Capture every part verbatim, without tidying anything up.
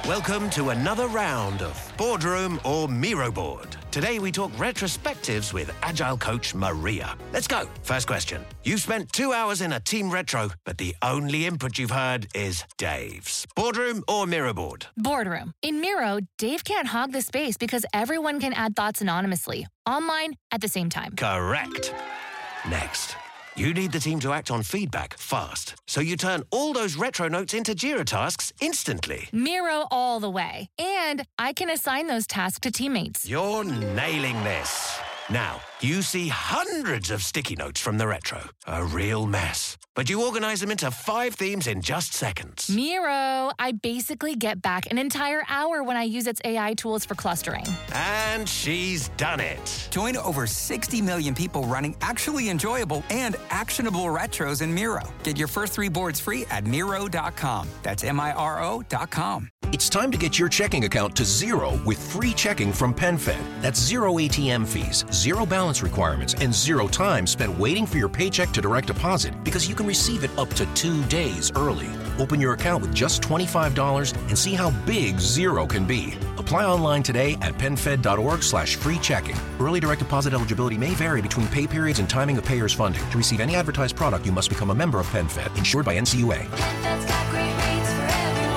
Welcome to another round of Boardroom or Miro Board. Today we talk retrospectives with Agile coach Maria. Let's go. First question. You've spent two hours in a team retro, but the only input you've heard is Dave's. Boardroom or Miro Board? Boardroom. In Miro, Dave can't hog the space because everyone can add thoughts anonymously, online, at the same time. Correct. Next. You need the team to act on feedback fast, so you turn all those retro notes into Jira tasks instantly. Miro all the way. And I can assign those tasks to teammates. You're nailing this. Now, you see hundreds of sticky notes from the retro. A real mess. But you organize them into five themes in just seconds. Miro, I basically get back an entire hour when I use its A I tools for clustering. And she's done it. Join over sixty million people running actually enjoyable and actionable retros in Miro. Get your first three boards free at Miro dot com. That's M I R O dot com. It's time to get your checking account to zero with free checking from PenFed. That's zero A T M fees, zero balance requirements, and zero time spent waiting for your paycheck to direct deposit because you can receive it up to two days early. Open your account with just twenty-five dollars and see how big zero can be. Apply online today at penfed.org slash free checking. Early direct deposit eligibility may vary between pay periods and timing of payers' funding. To receive any advertised product, you must become a member of PenFed, insured by N C U A. PenFed's got great rates for everyone.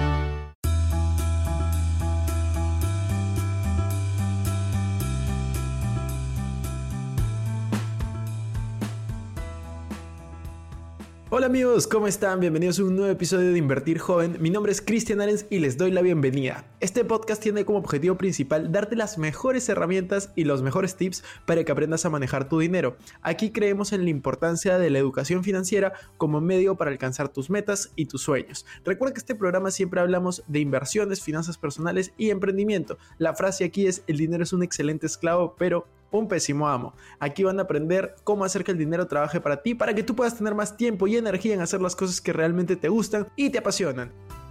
Hola amigos, ¿cómo están? Bienvenidos a un nuevo episodio de Invertir Joven. Mi nombre es Cristian Arens y les doy la bienvenida. Este podcast tiene como objetivo principal darte las mejores herramientas y los mejores tips para que aprendas a manejar tu dinero. Aquí creemos en la importancia de la educación financiera como medio para alcanzar tus metas y tus sueños. Recuerda que este programa siempre hablamos de inversiones, finanzas personales y emprendimiento. La frase aquí es: el dinero es un excelente esclavo, pero un pésimo amo. Aquí van a aprender cómo hacer que el dinero trabaje para ti, para que tú puedas tener más tiempo y energía en hacer las cosas que realmente te gustan y te apasionan.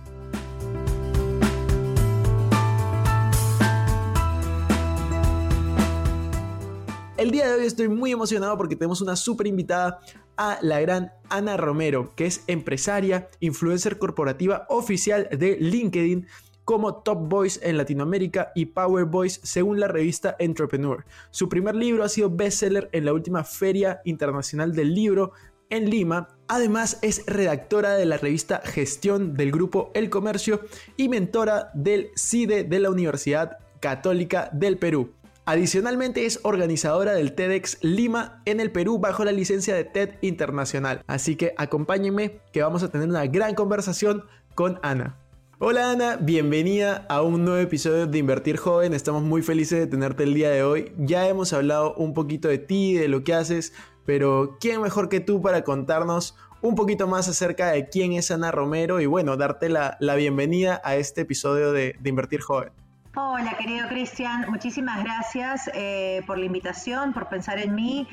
El día de hoy estoy muy emocionado porque tenemos una súper invitada, a la gran Ana Romero, que es empresaria, influencer corporativa oficial de LinkedIn, como Top Voice en Latinoamérica y Power Voice según la revista Entrepreneur. Su primer libro ha sido bestseller en la última Feria Internacional del Libro en Lima. Además es redactora de la revista Gestión del grupo El Comercio y mentora del C I D E de la Universidad Católica del Perú. Adicionalmente es organizadora del TEDx Lima en el Perú bajo la licencia de TED Internacional. Así que acompáñenme que vamos a tener una gran conversación con Ana. Hola Ana, bienvenida a un nuevo episodio de Invertir Joven. Estamos muy felices de tenerte el día de hoy. Ya hemos hablado un poquito de ti, de lo que haces, pero ¿quién mejor que tú para contarnos un poquito más acerca de quién es Ana Romero y bueno, darte la, la bienvenida a este episodio de, de Invertir Joven? Hola querido Cristian, muchísimas gracias eh, por la invitación, por pensar en mí.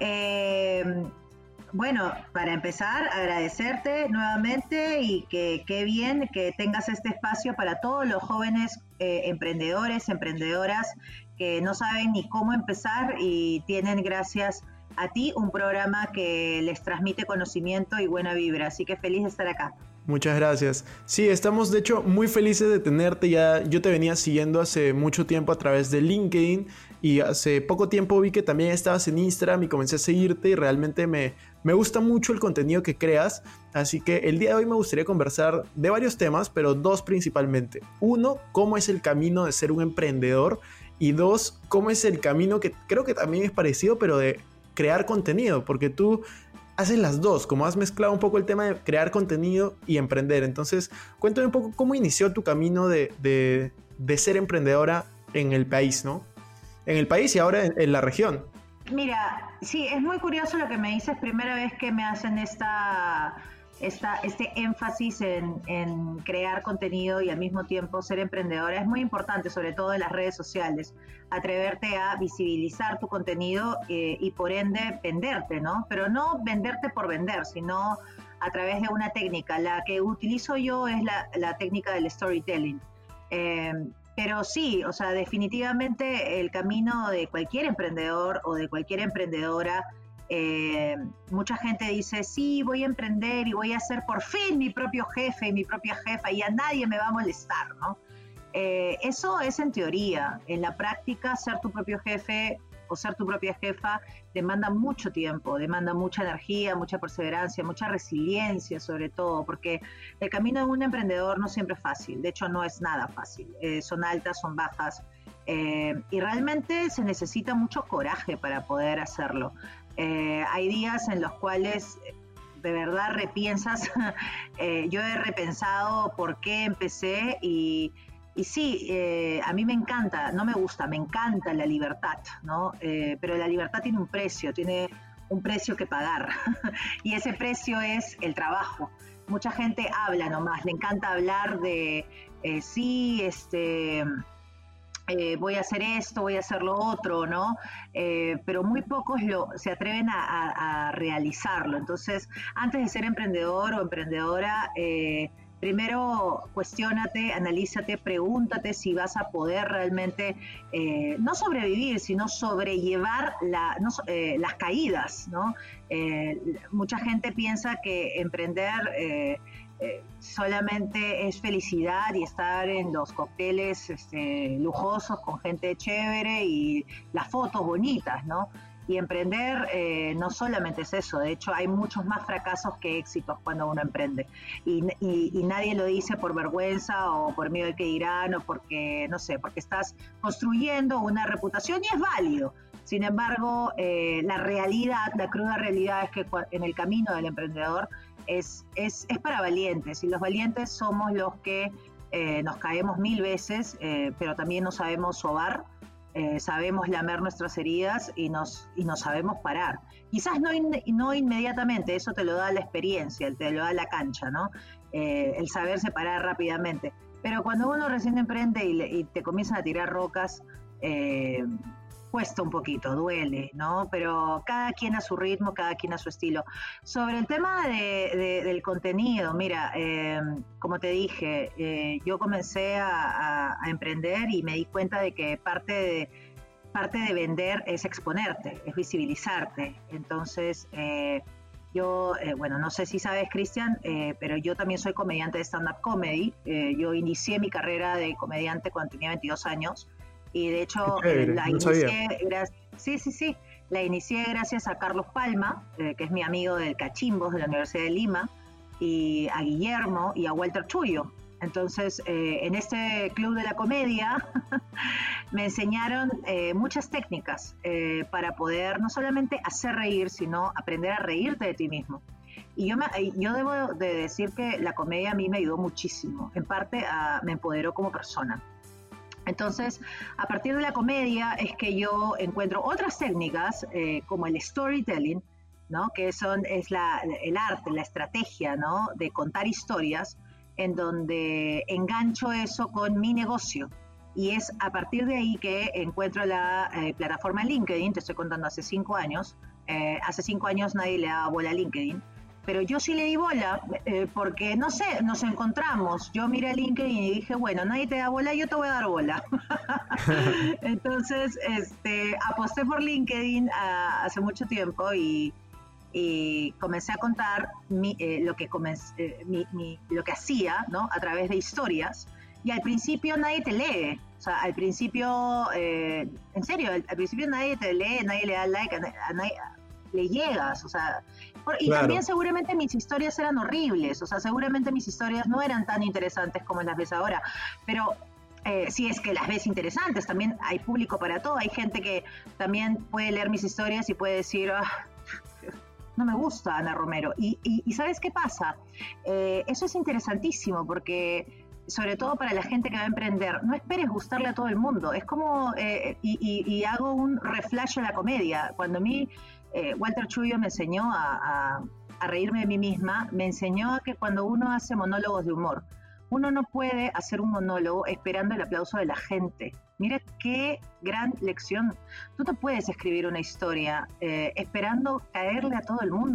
Eh, Bueno, para empezar, agradecerte nuevamente y que qué bien que tengas este espacio para todos los jóvenes eh, emprendedores, emprendedoras que no saben ni cómo empezar y tienen, gracias a ti, un programa que les transmite conocimiento y buena vibra. Así que feliz de estar acá. Muchas gracias. Sí, estamos de hecho muy felices de tenerte. Ya yo te venía siguiendo hace mucho tiempo a través de LinkedIn y hace poco tiempo vi que también estabas en Instagram y comencé a seguirte y realmente me, me gusta mucho el contenido que creas. Así que el día de hoy me gustaría conversar de varios temas, pero dos principalmente. Uno, cómo es el camino de ser un emprendedor y dos, cómo es el camino que creo que también es parecido, pero de crear contenido, porque tú haces las dos, como has mezclado un poco el tema de crear contenido y emprender. Entonces, cuéntame un poco cómo inició tu camino de, de, de ser emprendedora en el país, ¿no? En el país y ahora en, en la región. Mira, sí, es muy curioso lo que me dices. Primera vez que me hacen esta, esta, este énfasis en, en crear contenido y al mismo tiempo ser emprendedora. Es muy importante, sobre todo en las redes sociales, atreverte a visibilizar tu contenido eh, y por ende venderte, ¿no? Pero no venderte por vender, sino a través de una técnica. La que utilizo yo es la, la técnica del storytelling. Eh, Pero sí, o sea, definitivamente el camino de cualquier emprendedor o de cualquier emprendedora Eh, mucha gente dice, sí, voy a emprender y voy a ser por fin mi propio jefe y mi propia jefa y a nadie me va a molestar, ¿no? Eh, eso es en teoría. En la práctica, ser tu propio jefe o ser tu propia jefa demanda mucho tiempo, demanda mucha energía, mucha perseverancia, mucha resiliencia sobre todo, porque el camino de un emprendedor no siempre es fácil, de hecho no es nada fácil, eh, son altas, son bajas, eh, y realmente se necesita mucho coraje para poder hacerlo. Eh, hay días en los cuales de verdad repiensas, eh, yo he repensado por qué empecé y Y sí, eh, a mí me encanta, no me gusta, me encanta la libertad, ¿no? Eh, pero la libertad tiene un precio, tiene un precio que pagar. Y ese precio es el trabajo. Mucha gente habla nomás, le encanta hablar de, eh, sí, este, eh, voy a hacer esto, voy a hacer lo otro, ¿no? Eh, pero muy pocos lo, se atreven a, a, a realizarlo. Entonces, antes de ser emprendedor o emprendedora, eh, primero cuestiónate, analízate, pregúntate si vas a poder realmente eh, no sobrevivir, sino sobrellevar la, no, eh, las caídas, ¿no? Eh, mucha gente piensa que emprender eh, eh, solamente es felicidad y estar en los cócteles este, lujosos con gente chévere y las fotos bonitas, ¿no? Y emprender eh, no solamente es eso, de hecho hay muchos más fracasos que éxitos cuando uno emprende. Y, y, y nadie lo dice por vergüenza o por miedo de que dirán o porque, no sé, porque estás construyendo una reputación y es válido. Sin embargo, eh, la realidad, la cruda realidad es que en el camino del emprendedor es, es, es para valientes. Y los valientes somos los que eh, nos caemos mil veces, eh, pero también nos sabemos sobar. Eh, sabemos lamer nuestras heridas y nos, y nos sabemos parar. Quizás no, in, no inmediatamente, eso te lo da la experiencia, te lo da la cancha, ¿no? Eh, el saberse parar rápidamente. Pero cuando uno recién emprende y, le, y te comienzan a tirar rocas, eh, cuesta un poquito, duele, ¿no? Pero cada quien a su ritmo, cada quien a su estilo. Sobre el tema de, de, del contenido, mira, eh, como te dije, eh, yo comencé a, a, a emprender y me di cuenta de que parte de, parte de vender es exponerte, es visibilizarte. Entonces, eh, yo, eh, bueno, no sé si sabes, Cristian, eh, pero yo también soy comediante de stand-up comedy. Eh, yo inicié mi carrera de comediante cuando tenía veintidós años. Y de hecho chévere, la no inicié gracias, sí, sí, sí, la inicié gracias a Carlos Palma, eh, que es mi amigo del Cachimbos de la Universidad de Lima, y a Guillermo y a Walter Chuyo. Entonces, eh, en este club de la comedia me enseñaron eh, muchas técnicas eh, para poder no solamente hacer reír, sino aprender a reírte de ti mismo. Y yo, me, yo debo de decir que la comedia a mí me ayudó muchísimo, en parte a, me empoderó como persona. Entonces, a partir de la comedia es que yo encuentro otras técnicas eh, como el storytelling, ¿no? Que son, es la, el arte, la estrategia, ¿no? De contar historias, en donde engancho eso con mi negocio. Y es a partir de ahí que encuentro la eh, plataforma LinkedIn, te estoy contando hace cinco años. Eh, hace cinco años nadie le daba bola a LinkedIn. Pero yo sí le di bola, eh, porque, no sé, nos encontramos. Yo miré LinkedIn y dije, bueno, nadie te da bola, yo te voy a dar bola. Entonces, este, aposté por LinkedIn a, hace mucho tiempo y, y comencé a contar mi, eh, lo, que comencé, eh, mi, mi, lo que hacía, ¿no? A través de historias. Y al principio nadie te lee. O sea, al principio, eh, en serio, al, al principio nadie te lee, nadie le da like, a, a nadie... le llegas, o sea, y claro. También seguramente mis historias eran horribles, o sea, seguramente mis historias no eran tan interesantes como las ves ahora, pero eh, si es que las ves interesantes, también hay público para todo, hay gente que también puede leer mis historias y puede decir, ah, no me gusta Ana Romero, y, y, y ¿sabes qué pasa? Eh, eso es interesantísimo porque... sobre todo para la gente que va a emprender, no esperes gustarle a todo el mundo. Es como, eh, y, y, y hago un reflash a la comedia. Cuando a mí, eh, Walter Chuyo me enseñó a, a, a reírme de mí misma, me enseñó a que cuando uno hace monólogos de humor, uno no puede hacer un monólogo esperando el aplauso de la gente. Mira qué gran lección. Tú no puedes escribir una historia eh, esperando caerle a todo el mundo.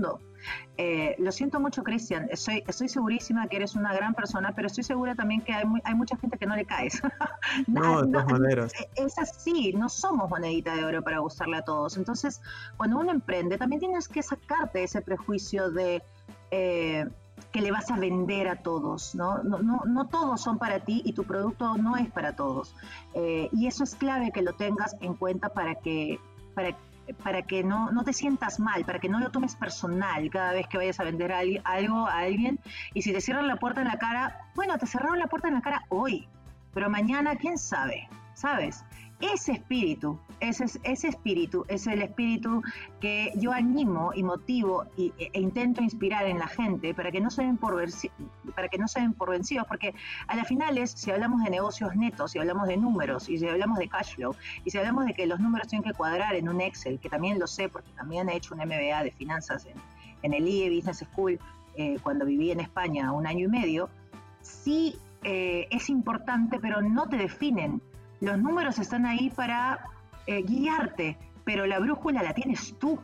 Eh, lo siento mucho, Cristian, estoy, estoy segurísima que eres una gran persona, pero estoy segura también que hay, muy, hay mucha gente que no le caes. No, de todas maneras. Es así, no somos monedita de oro para gustarle a todos. Entonces, cuando uno emprende, también tienes que sacarte ese prejuicio de... Eh, que le vas a vender a todos, ¿no? No, no, no todos son para ti y tu producto no es para todos. Eh, y eso es clave que lo tengas en cuenta para que, para, para que no, no te sientas mal, para que no lo tomes personal cada vez que vayas a vender a, algo a alguien. Y si te cierran la puerta en la cara, bueno, te cerraron la puerta en la cara hoy, pero mañana, ¿quién sabe? ¿Sabes? Ese espíritu, ese, ese espíritu es el espíritu que yo animo y motivo y, e, e intento inspirar en la gente para que no se den por venci- para que no se den por vencidos, porque a la final es, si hablamos de negocios netos, si hablamos de números, y si hablamos de cash flow, y si hablamos de que los números tienen que cuadrar en un Excel, que también lo sé porque también he hecho un M B A de finanzas en, en el I E Business School eh, cuando viví en España un año y medio, sí eh, es importante, pero no te definen. Los números están ahí para eh, guiarte, pero la brújula la tienes tú.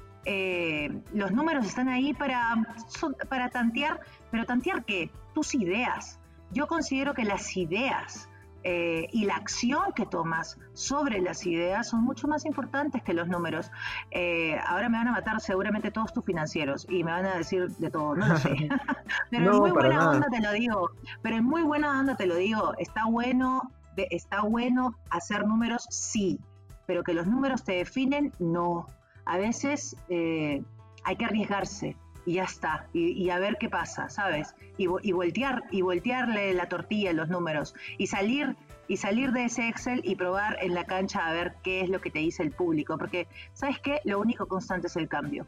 Eh, los números están ahí para, son, para tantear, pero ¿tantear qué? Tus ideas. Yo considero que las ideas eh, y la acción que tomas sobre las ideas son mucho más importantes que los números. Eh, ahora me van a matar seguramente todos tus financieros y me van a decir de todo, no lo sé. Pero No, en muy para buena nada. onda te lo digo, pero en muy buena onda te lo digo, está bueno... De, está bueno hacer números, sí, pero que los números te definen, no. A veces eh, hay que arriesgarse y ya está, y, y a ver qué pasa, ¿sabes? Y, y voltear, y voltearle la tortilla a los números, y salir, y salir de ese Excel y probar en la cancha a ver qué es lo que te dice el público, porque, ¿sabes qué? Lo único constante es el cambio.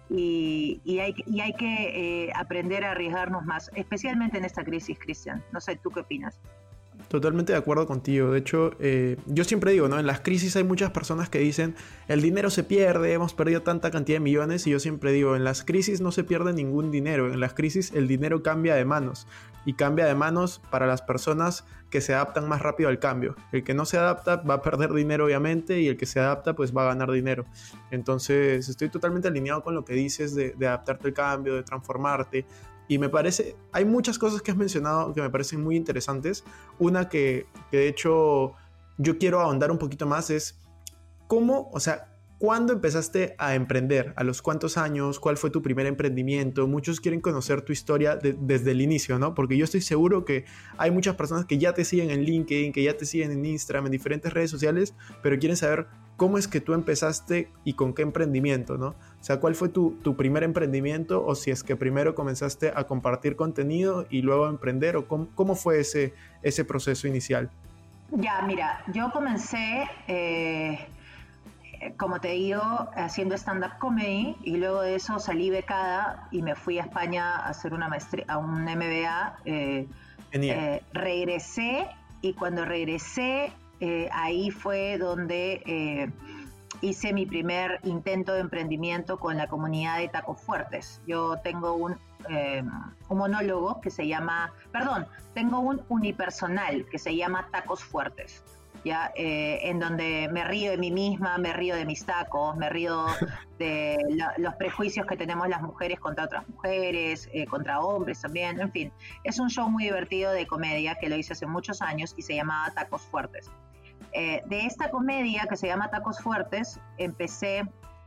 Y, y hay, y hay que eh, aprender a arriesgarnos más, especialmente en esta crisis, Cristian. No sé, ¿tú qué opinas? Totalmente de acuerdo contigo. De hecho, eh, yo siempre digo, ¿no? En las crisis hay muchas personas que dicen, el dinero se pierde, hemos perdido tanta cantidad de millones, y yo siempre digo, en las crisis no se pierde ningún dinero, en las crisis el dinero cambia de manos, y cambia de manos para las personas que se adaptan más rápido al cambio. El que no se adapta va a perder dinero, obviamente, y el que se adapta pues va a ganar dinero. Entonces estoy totalmente alineado con lo que dices de, de adaptarte al cambio, de transformarte. Y me parece, hay muchas cosas que has mencionado que me parecen muy interesantes. Una que, que de hecho yo quiero ahondar un poquito más es cómo, o sea, ¿cuándo empezaste a emprender? ¿A los cuántos años? ¿Cuál fue tu primer emprendimiento? Muchos quieren conocer tu historia de, desde el inicio, ¿no? Porque yo estoy seguro que hay muchas personas que ya te siguen en LinkedIn, que ya te siguen en Instagram, en diferentes redes sociales, pero quieren saber cómo es que tú empezaste y con qué emprendimiento, ¿no? O sea, ¿cuál fue tu, tu primer emprendimiento? O si es que primero comenzaste a compartir contenido y luego a emprender, o cómo, cómo fue ese, ese proceso inicial. Ya, mira, yo comencé, eh, como te digo, haciendo stand-up comedy, y luego de eso salí becada y me fui a España a hacer una maestría, a un M B A. Eh, Genial. eh, regresé, y cuando regresé, eh, ahí fue donde eh, hice mi primer intento de emprendimiento con la comunidad de Tacos Fuertes. Yo tengo un, eh, un monólogo que se llama, perdón, tengo un unipersonal que se llama Tacos Fuertes, ¿ya? Eh, en donde me río de mí misma, me río de mis tacos, me río de la, los prejuicios que tenemos las mujeres contra otras mujeres, eh, contra hombres también, en fin. Es un show muy divertido de comedia que lo hice hace muchos años y se llamaba Tacos Fuertes. Eh, de esta comedia que se llama Tacos Fuertes, empecé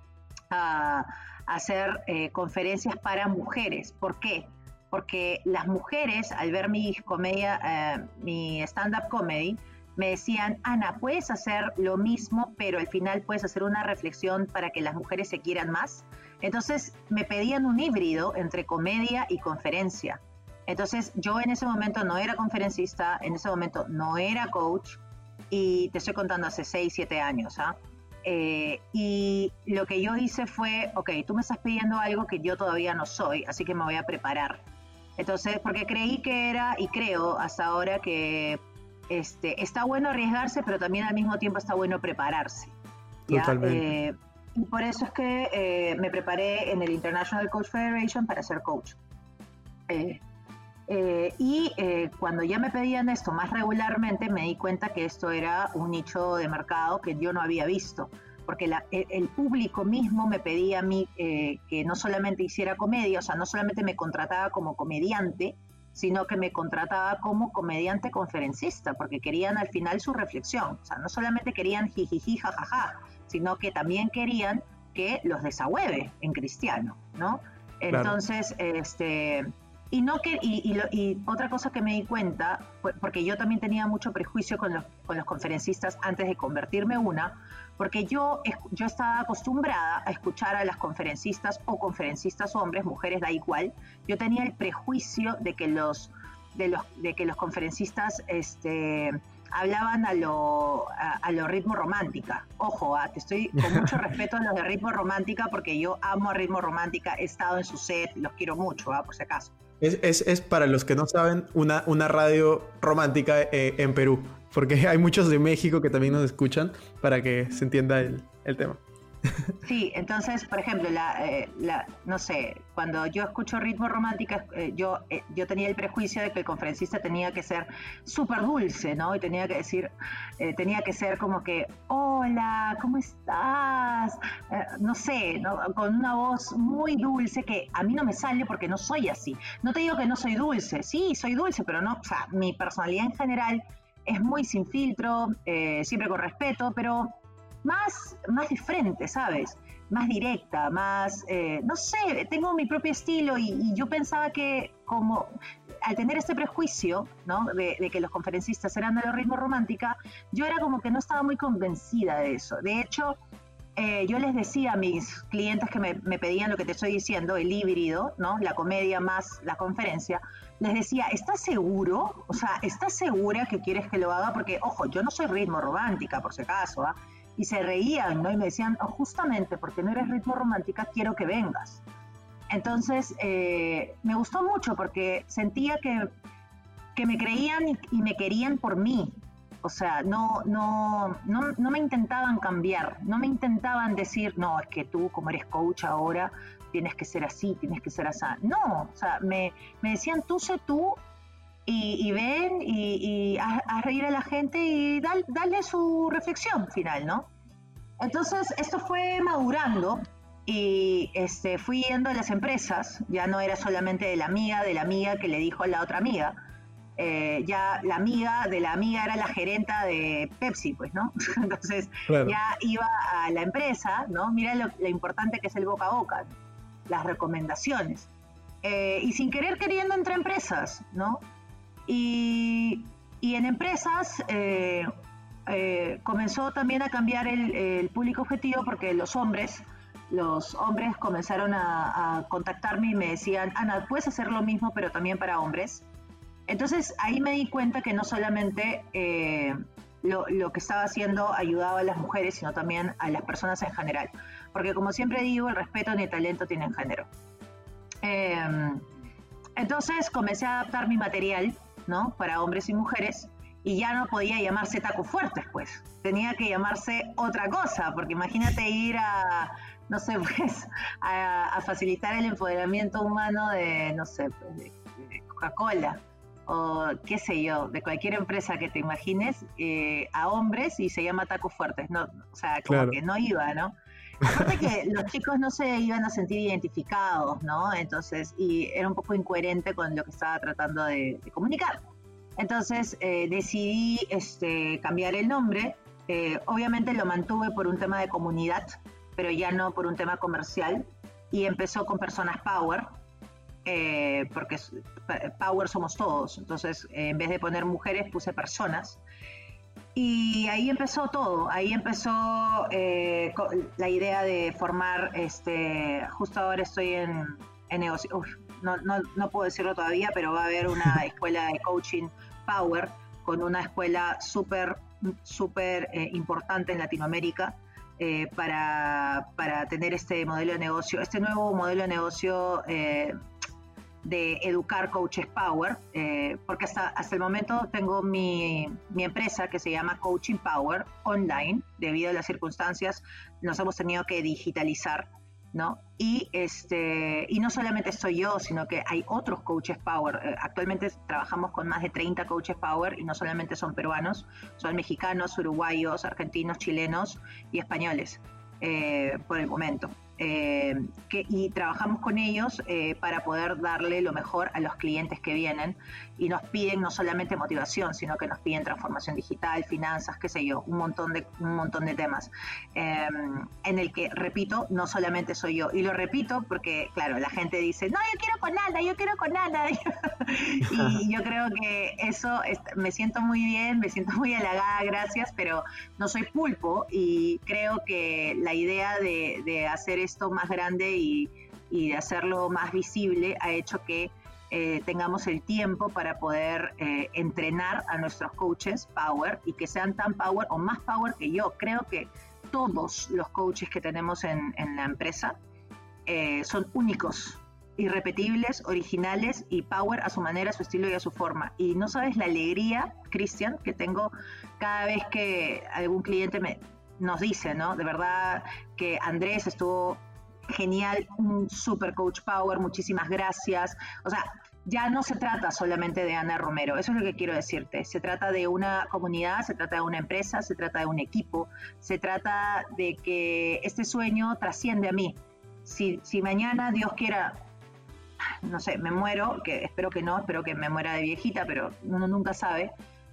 a, a hacer eh, conferencias para mujeres. ¿Por qué? Porque las mujeres, al ver mi comedia, eh, mi stand-up comedy, me decían, Ana, ¿puedes hacer lo mismo, pero al final puedes hacer una reflexión para que las mujeres se quieran más? Entonces me pedían un híbrido entre comedia y conferencia. Entonces yo en ese momento no era conferencista, en ese momento no era coach, y te estoy contando hace seis, siete años, ¿ah? Eh, y lo que yo hice fue, ok, tú me estás pidiendo algo que yo todavía no soy, así que me voy a preparar. Entonces, porque creí que era, y creo hasta ahora que este, está bueno arriesgarse, pero también al mismo tiempo está bueno prepararse, ¿ya? Totalmente. Eh, y por eso es que eh, me preparé en el International Coach Federation para ser coach. Eh, Eh, y eh, cuando ya me pedían esto más regularmente, me di cuenta que esto era un nicho de mercado que yo no había visto. porque la, el, el público mismo me pedía a mí eh, que no solamente hiciera comedia, o sea, no solamente me contrataba como comediante, sino que me contrataba como comediante conferencista, porque querían al final su reflexión. O sea, no solamente querían jijiji, jajaja, sino que también querían que los desahueve en cristiano, ¿no? Entonces, claro. este... Y, no que, y, y, lo, y otra cosa que me di cuenta, porque yo también tenía mucho prejuicio con los, con los conferencistas antes de convertirme una, porque yo, yo estaba acostumbrada a escuchar a las conferencistas o conferencistas hombres, mujeres, da igual. Yo tenía el prejuicio de que los, de los, de que los conferencistas este, hablaban a lo, a, a lo ritmo romántica. Ojo, ah, te estoy con mucho respeto a los de ritmo romántica, porque yo amo a ritmo romántica, he estado en su set, los quiero mucho, ah, por si acaso. Es, es, es para los que no saben, una, una radio romántica eh, en Perú, porque hay muchos de México que también nos escuchan, para que se entienda el, el tema. Sí, entonces, por ejemplo, la, eh, la, no sé, cuando yo escucho ritmo romántica, eh, yo, eh, yo tenía el prejuicio de que el conferencista tenía que ser súper dulce, ¿no? Y tenía que decir, eh, tenía que ser como que, hola, ¿cómo estás? Eh, no sé, ¿no? Con una voz muy dulce que a mí no me sale porque no soy así. No te digo que no soy dulce, sí, soy dulce, pero no, o sea, mi personalidad en general es muy sin filtro, eh, siempre con respeto, pero... Más, más de frente, ¿sabes? Más directa, más, eh, no sé, tengo mi propio estilo y, y yo pensaba que como al tener este prejuicio, ¿no? De, de que los conferencistas eran de los ritmos romántica, yo era como que no estaba muy convencida de eso. De hecho, eh, yo les decía a mis clientes que me, me pedían lo que te estoy diciendo, el híbrido, ¿no? La comedia más la conferencia, les decía, ¿estás seguro? O sea, ¿estás segura que quieres que lo haga? Porque, ojo, yo no soy ritmo romántica, por si acaso, ¿ah? ¿eh? Y se reían, ¿no? Y me decían, oh, justamente porque no eres ritmo romántica, quiero que vengas. Entonces, eh, me gustó mucho porque sentía que, que me creían y, y me querían por mí. O sea, no, no, no, no me intentaban cambiar, no me intentaban decir, no, es que tú como eres coach ahora tienes que ser así, tienes que ser así. No, o sea, me, me decían, tú sé tú, Y, y ven y, y haz, haz reír a la gente y dale, dale su reflexión final, ¿no? Entonces esto fue madurando y este, fui yendo a las empresas, ya no era solamente de la amiga, de la amiga que le dijo a la otra amiga, eh, ya la amiga de la amiga era la gerenta de Pepsi, pues, ¿no? Entonces claro. Ya iba a la empresa, ¿no? Mira lo, lo importante que es el boca a boca, las recomendaciones, eh, y sin querer queriendo entre empresas, ¿no? Y, y en empresas eh, eh, comenzó también a cambiar el, el público objetivo porque los hombres, los hombres comenzaron a, a contactarme y me decían, Ana, ¿puedes hacer lo mismo pero también para hombres? Entonces ahí me di cuenta que no solamente eh, lo, lo que estaba haciendo ayudaba a las mujeres, sino también a las personas en general. Porque como siempre digo, el respeto ni el talento tienen género. Eh, entonces comencé a adaptar mi material, ¿no? Para hombres y mujeres, y ya no podía llamarse tacos fuertes, pues. Tenía que llamarse otra cosa, porque imagínate ir a, no sé, pues, a, a facilitar el empoderamiento humano de, no sé, pues, de, de Coca-Cola, o qué sé yo, de cualquier empresa que te imagines, eh, a hombres y se llama tacos fuertes, no, o sea, como claro. Que no iba, ¿no? Aparte que los chicos no se iban a sentir identificados, ¿no? Entonces, y era un poco incoherente con lo que estaba tratando de, de comunicar. Entonces, eh, decidí este, cambiar el nombre. Eh, obviamente lo mantuve por un tema de comunidad, pero ya no por un tema comercial. Y empezó con Personas Power, eh, porque Power somos todos. Entonces, eh, en vez de poner mujeres, puse personas. Y ahí empezó todo, ahí empezó eh, la idea de formar, este, justo ahora estoy en, en negocio, uf, no, no, no puedo decirlo todavía, pero va a haber una escuela de coaching Power con una escuela súper, súper eh, importante en Latinoamérica eh, para, para tener este modelo de negocio, este nuevo modelo de negocio eh, de educar coaches Power, eh, porque hasta, hasta el momento tengo mi, mi empresa que se llama Coaching Power Online, debido a las circunstancias nos hemos tenido que digitalizar, ¿no? Y, este, y no solamente estoy yo, sino que hay otros coaches Power. Eh, actualmente trabajamos con más de treinta coaches Power y no solamente son peruanos, son mexicanos, uruguayos, argentinos, chilenos y españoles. eh, por el momento. Eh, que, y trabajamos con ellos eh, para poder darle lo mejor a los clientes que vienen y nos piden no solamente motivación, sino que nos piden transformación digital, finanzas, qué sé yo, un montón de, un montón de temas eh, en el que, repito, no solamente soy yo, y lo repito porque, claro, la gente dice, no, yo quiero con Ana, yo quiero con Ana y yo creo que eso, es, me siento muy bien, me siento muy halagada, gracias, pero no soy pulpo y creo que la idea de, de hacer esto más grande y, y de hacerlo más visible ha hecho que eh, tengamos el tiempo para poder eh, entrenar a nuestros coaches power y que sean tan power o más power que yo. Creo que todos los coaches que tenemos en, en la empresa eh, son únicos, irrepetibles, originales y power a su manera, a su estilo y a su forma. Y no sabes la alegría, Cristian, que tengo cada vez que algún cliente me nos dice, ¿no? De verdad que Andrés estuvo genial, un super coach power, muchísimas gracias. O sea, ya no se trata solamente de Ana Romero, eso es lo que quiero decirte. Se trata de una comunidad, se trata de una empresa, se trata de un equipo, se trata de que este sueño trasciende a mí. Si, si mañana, Dios quiera, no sé, me muero, que espero que no, espero que me muera de viejita, pero uno nunca sabe,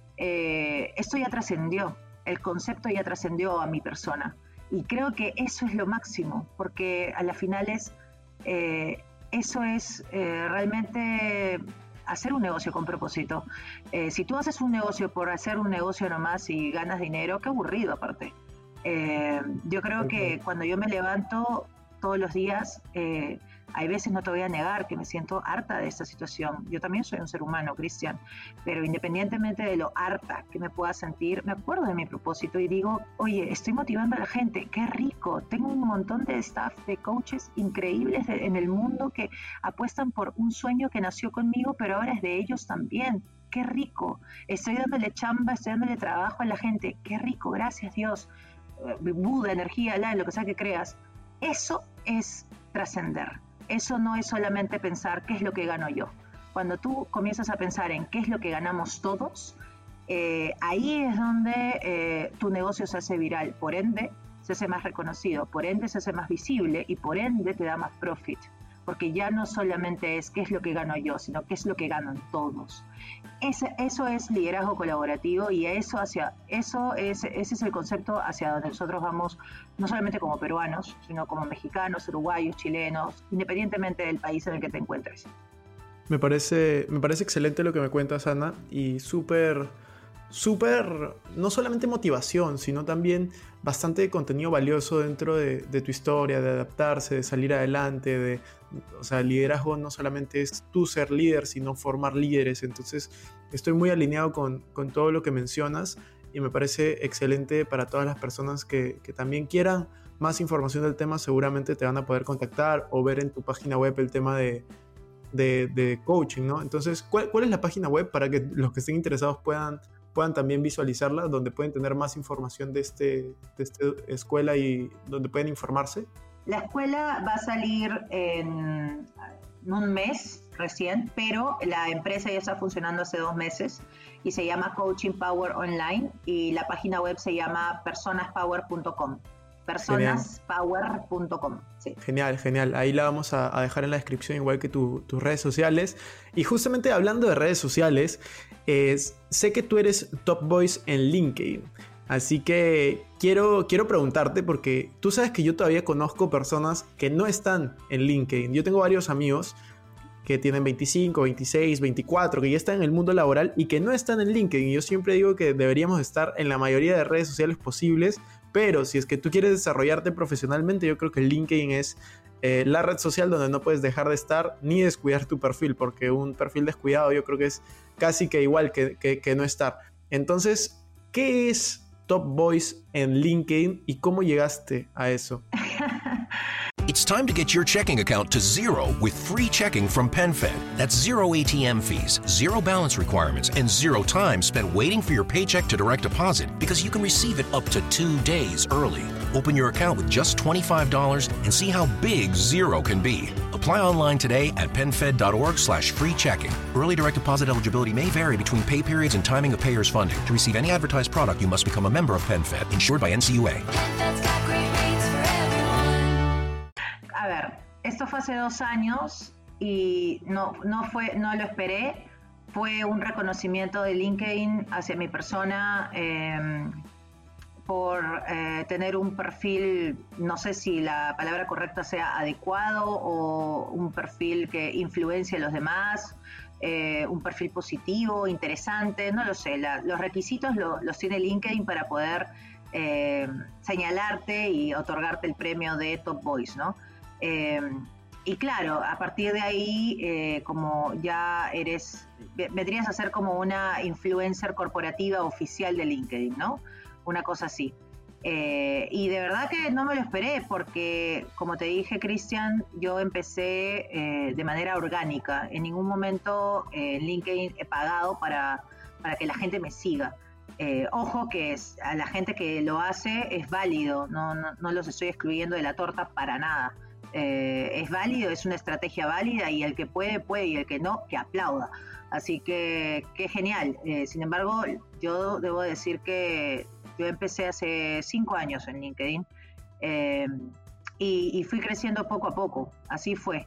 eh, esto ya trascendió. El concepto ya trascendió a mi persona y creo que eso es lo máximo, porque a las finales eh, eso es eh, realmente hacer un negocio con propósito. Eh, si tú haces un negocio por hacer un negocio nomás y ganas dinero, qué aburrido aparte. Eh, yo creo que cuando yo me levanto todos los días, eh, hay veces, no te voy a negar, que me siento harta de esta situación. Yo también soy un ser humano, Cristian, pero independientemente de lo harta que me pueda sentir, me acuerdo de mi propósito y digo, oye, estoy motivando a la gente, qué rico. Tengo un montón de staff, de coaches increíbles de, en el mundo que apuestan por un sueño que nació conmigo, pero ahora es de ellos también. Qué rico. Estoy dándole chamba, estoy dándole trabajo a la gente. Qué rico, gracias Dios. Buda, energía, la, lo que sea que creas. Eso es trascender. Eso no es solamente pensar qué es lo que gano yo. Cuando tú comienzas a pensar en qué es lo que ganamos todos, eh, ahí es donde eh, tu negocio se hace viral. Por ende, se hace más reconocido. Por ende, se hace más visible y por ende te da más profit. Porque ya no solamente es qué es lo que gano yo, sino qué es lo que ganan todos. Ese, eso es liderazgo colaborativo y eso hacia eso es, ese es el concepto hacia donde nosotros vamos, no solamente como peruanos, sino como mexicanos, uruguayos, chilenos, independientemente del país en el que te encuentres. Me parece, me parece excelente lo que me cuentas, Ana, y súper, súper, no solamente motivación, sino también bastante contenido valioso dentro de, de tu historia, de adaptarse, de salir adelante, de, o sea, el liderazgo no solamente es tú ser líder, sino formar líderes. Entonces estoy muy alineado con, con todo lo que mencionas y me parece excelente para todas las personas que, que también quieran más información del tema. Seguramente te van a poder contactar o ver en tu página web el tema de, de, de coaching, ¿no? Entonces, ¿cuál, ¿cuál es la página web para que los que estén interesados puedan puedan también visualizarla, donde pueden tener más información de, este, de esta escuela y donde pueden informarse? La escuela va a salir en, en un mes recién, pero la empresa ya está funcionando hace dos meses y se llama Coaching Power Online y la página web se llama personas power punto com. personas power punto com. Sí. Genial, genial. Ahí la vamos a, a dejar en la descripción, igual que tu, tus redes sociales. Y justamente hablando de redes sociales, eh, sé que tú eres Top Voice en LinkedIn. Así que quiero, quiero preguntarte, porque tú sabes que yo todavía conozco personas que no están en LinkedIn. Yo tengo varios amigos que tienen veinticinco, veintiséis, veinticuatro, que ya están en el mundo laboral y que no están en LinkedIn. Yo siempre digo que deberíamos estar en la mayoría de redes sociales posibles, pero si es que tú quieres desarrollarte profesionalmente, yo creo que LinkedIn es eh, la red social donde no puedes dejar de estar ni descuidar tu perfil, porque un perfil descuidado yo creo que es casi que igual que, que, que no estar. Entonces, ¿qué es Top Voice en LinkedIn y cómo llegaste a eso? It's time to get your checking account to zero with free checking from PenFed. That's zero A T M fees, zero balance requirements, and zero time spent waiting for your paycheck to direct deposit because you can receive it up to two days early. Open your account with just twenty-five dollars and see how big zero can be. Apply online today at penfed.org slash free checking. Early direct deposit eligibility may vary between pay periods and timing of payer's funding. To receive any advertised product, you must become a member of PenFed, insured by N C U A. PenFed's got great rates for everyone. esto fue hace dos años y no, no, fue, no lo esperé. Fue un reconocimiento de LinkedIn hacia mi persona eh, por eh, tener un perfil, no sé si la palabra correcta sea adecuado o un perfil que influencia a los demás, eh, un perfil positivo, interesante, no lo sé. La, los requisitos lo, los tiene LinkedIn para poder eh, señalarte y otorgarte el premio de Top Voice, ¿no? Eh, Y claro, a partir de ahí, eh, como ya eres, vendrías a ser como una influencer corporativa oficial de LinkedIn, ¿no? Una cosa así. Eh, y de verdad que no me lo esperé porque, como te dije, Cristian, yo empecé eh, de manera orgánica. En ningún momento eh, en LinkedIn he pagado para, para que la gente me siga. Eh, ojo que es, a la gente que lo hace es válido, no, no, no los estoy excluyendo de la torta para nada. Eh, es válido, es una estrategia válida y el que puede, puede y el que no, que aplauda. Así que, qué genial. Eh, sin embargo, yo debo decir que yo empecé hace cinco años en LinkedIn eh, y, y fui creciendo poco a poco, así fue.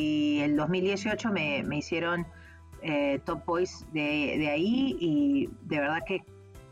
Y en dos mil dieciocho me, me hicieron eh, Top Voice de, de ahí y de verdad que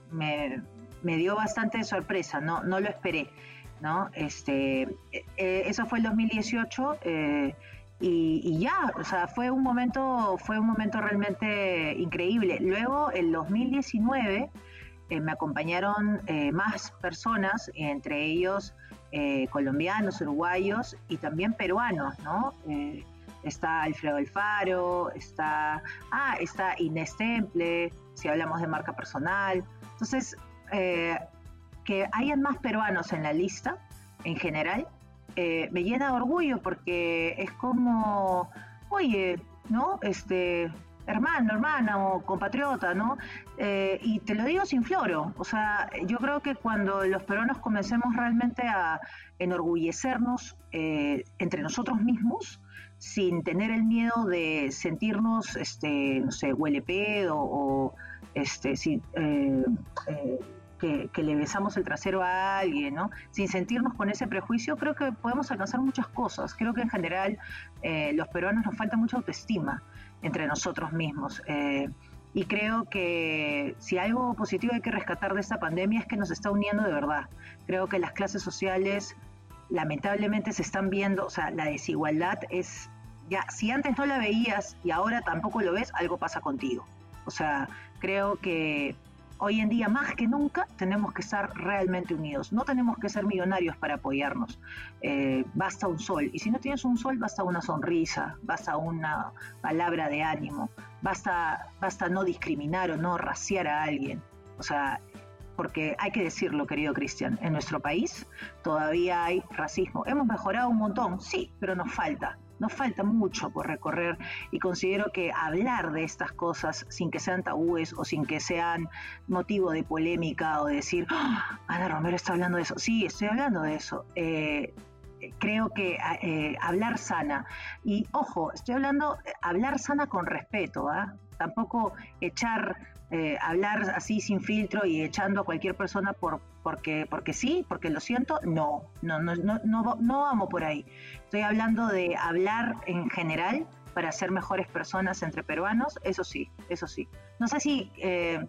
me, me dio bastante sorpresa, no, no lo esperé, ¿no? Este, eh, eso fue el dos mil dieciocho eh, y, y ya, o sea, fue un momento, fue un momento realmente increíble. Luego, el dos mil diecinueve, eh, me acompañaron eh, más personas, entre ellos eh, colombianos, uruguayos y también peruanos, ¿no? Eh, está Alfredo Alfaro, está, ah, está Inés Temple, si hablamos de marca personal. Entonces, eh, que hayan más peruanos en la lista, en general, eh, me llena de orgullo porque es como, oye, ¿no? Este, hermano, hermana o compatriota, ¿no? Eh, y te lo digo sin floro, o sea, yo creo que cuando los peruanos comencemos realmente a enorgullecernos eh, entre nosotros mismos, sin tener el miedo de sentirnos, este, no sé, huele pedo o, este, si, eh, eh, Que, que le besamos el trasero a alguien, ¿no? Sin sentirnos con ese prejuicio, creo que podemos alcanzar muchas cosas. Creo que en general eh, los peruanos nos falta mucha autoestima entre nosotros mismos. Eh, y creo que si algo positivo hay que rescatar de esta pandemia es que nos está uniendo de verdad. Creo que las clases sociales lamentablemente se están viendo, o sea, la desigualdad es, ya, si antes no la veías y ahora tampoco lo ves, algo pasa contigo. O sea, creo que hoy en día, más que nunca, tenemos que estar realmente unidos. No tenemos que ser millonarios para apoyarnos. Eh, basta un sol. Y si no tienes un sol, basta una sonrisa, basta una palabra de ánimo, basta, basta no discriminar o no raciar a alguien. O sea, porque hay que decirlo, querido Cristian, en nuestro país todavía hay racismo. Hemos mejorado un montón, sí, pero nos falta. Nos falta mucho por recorrer y considero que hablar de estas cosas sin que sean tabúes o sin que sean motivo de polémica o de decir, ¡oh, Ana Romero está hablando de eso! Sí, estoy hablando de eso. Eh, creo que eh, hablar sana. Y ojo, estoy hablando, hablar sana con respeto, ¿eh? Tampoco echar, eh, hablar así sin filtro y echando a cualquier persona por porque porque sí, porque lo siento. No, no, no, no, no, no vamos por ahí. Estoy hablando de hablar en general para ser mejores personas entre peruanos, eso sí, eso sí. No sé si eh,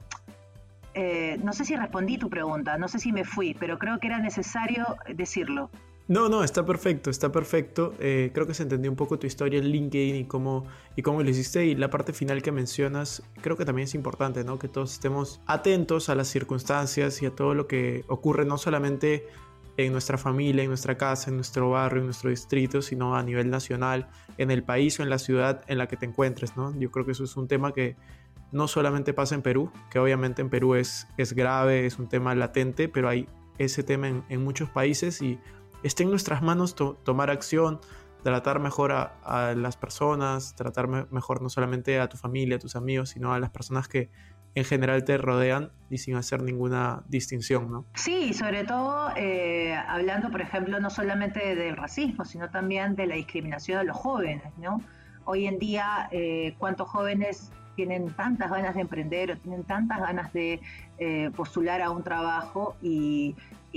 eh, no sé si respondí tu pregunta, no sé si me fui, pero creo que era necesario decirlo. No, no, está perfecto, está perfecto. Eh, creo que se entendió un poco tu historia en LinkedIn y cómo, y cómo lo hiciste. Y la parte final que mencionas, creo que también es importante, ¿no? Que todos estemos atentos a las circunstancias y a todo lo que ocurre, no solamente en nuestra familia, en nuestra casa, en nuestro barrio, en nuestro distrito, sino a nivel nacional, en el país o en la ciudad en la que te encuentres, ¿no? Yo creo que eso es un tema que no solamente pasa en Perú, que obviamente en Perú es, es grave, es un tema latente, pero hay ese tema en, en muchos países y está en nuestras manos to- tomar acción, tratar mejor a, a las personas, tratar me- mejor no solamente a tu familia, a tus amigos, sino a las personas que en general te rodean y sin hacer ninguna distinción, ¿no? Sí, sobre todo eh, hablando, por ejemplo, no solamente del racismo, sino también de la discriminación de los jóvenes, ¿no? Hoy en día, eh, ¿cuántos jóvenes tienen tantas ganas de emprender o tienen tantas ganas de eh, postular a un trabajo y,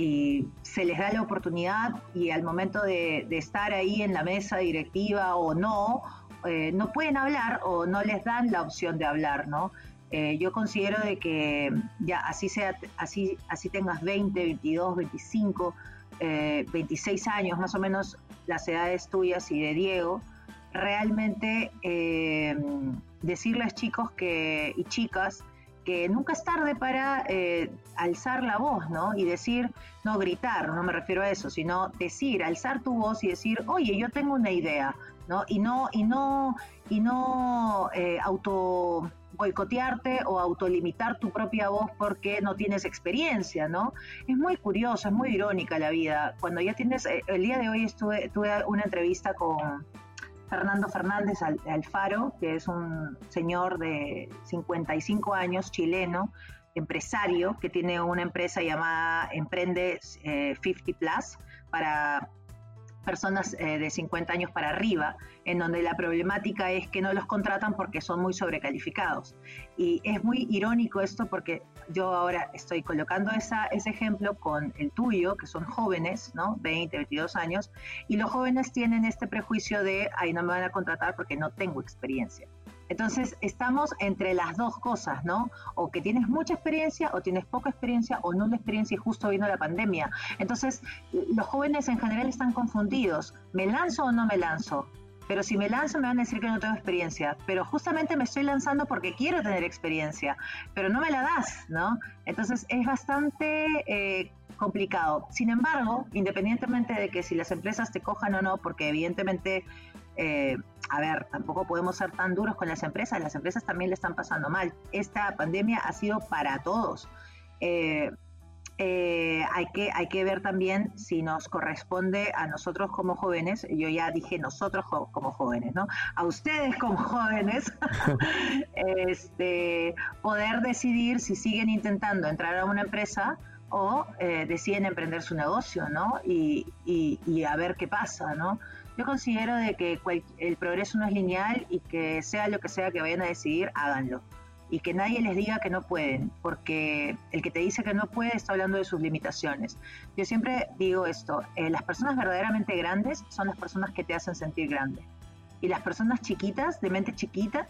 y se les da la oportunidad y al momento de, de estar ahí en la mesa directiva o no, eh, no pueden hablar o no les dan la opción de hablar, ¿no? Eh, yo considero de que ya así sea, así, así tengas veinte, veintidós, veinticinco, eh, veintiséis años, más o menos las edades tuyas y de Diego, realmente eh, decirles chicos que, y chicas que nunca es tarde para eh, alzar la voz, ¿no? Y decir, no gritar, no me refiero a eso, sino decir, alzar tu voz y decir, oye, yo tengo una idea, ¿no? Y no, y no, y no eh, auto boicotearte o autolimitar tu propia voz porque no tienes experiencia, ¿no? Es muy curioso, es muy irónica la vida. Cuando ya tienes, el día de hoy estuve, tuve una entrevista con Fernando Fernández Alfaro, que es un señor de cincuenta y cinco años, chileno, empresario, que tiene una empresa llamada Emprende eh, cincuenta Plus para personas eh, de cincuenta años para arriba, en donde la problemática es que no los contratan porque son muy sobrecalificados. Y es muy irónico esto porque yo ahora estoy colocando esa, ese ejemplo con el tuyo, que son jóvenes, ¿no? veinte, veintidós años, y los jóvenes tienen este prejuicio de, ay, no me van a contratar porque no tengo experiencia. Entonces, estamos entre las dos cosas, ¿no? O que tienes mucha experiencia, o tienes poca experiencia, o nula experiencia y justo vino la pandemia. Entonces, los jóvenes en general están confundidos. ¿Me lanzo o no me lanzo? Pero si me lanzo me van a decir que no tengo experiencia. Pero justamente me estoy lanzando porque quiero tener experiencia. Pero no me la das, ¿no? Entonces, es bastante eh, complicado. Sin embargo, independientemente de que si las empresas te cojan o no, porque evidentemente... Eh, a ver, tampoco podemos ser tan duros con las empresas, las empresas también le están pasando mal. Esta pandemia ha sido para todos. Eh, eh, hay que, hay que ver también si nos corresponde a nosotros como jóvenes, yo ya dije nosotros jo- como jóvenes, ¿no? A ustedes como jóvenes, este, poder decidir si siguen intentando entrar a una empresa o eh, deciden emprender su negocio, ¿no? Y, y, y a ver qué pasa, ¿no? Yo considero de que cual, el progreso no es lineal y que sea lo que sea que vayan a decidir, háganlo. Y que nadie les diga que no pueden, porque el que te dice que no puede está hablando de sus limitaciones. Yo siempre digo esto, eh, las personas verdaderamente grandes son las personas que te hacen sentir grande. Y las personas chiquitas, de mente chiquita,